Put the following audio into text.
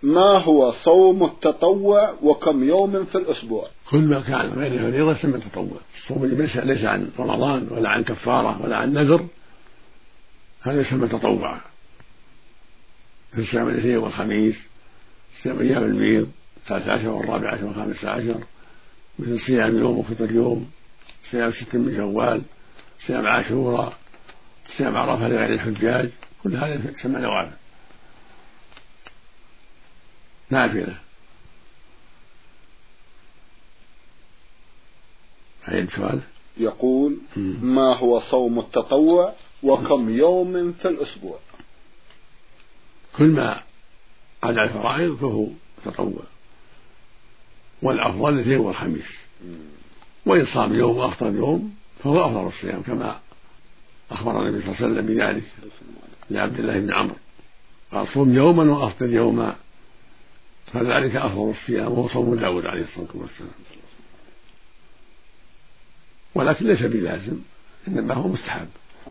ما هو صوم التطوع وكم يوم في الأسبوع؟ كل ما كان غير الفريضة يسمى تطوع. الصوم اللي ليس عن رمضان ولا عن كفارة ولا عن نذر هذا يسمى تطوع، في الصيام الاثنين والخميس، صيام أيام البيض 13 و14 و15، مثل صيام يوم وفطر يوم، صيام 6 من شوال، صيام عاشوراء، صيام عرفة لغير الحجاج، كل هذا يسمى نوافل نافلة. عيد سؤال. يقول ما هو صوم التطوع وكم يوم في الأسبوع؟ كل ما عدا الفرائض فهو تطوع، والأفضل الاثنين والخميس، وإن صام يوم وأفطر يوم فهو أفضل الصيام، كما أخبر النبي صلى الله عليه وسلم بذلك لعبد الله بن عمرو قال صوم يوما وأفطر يوما فذلك أفضل الصيام، وهو صوم داود عليه الصلاة والسلام. ولكن ليس بلازم، إنما هو مستحب.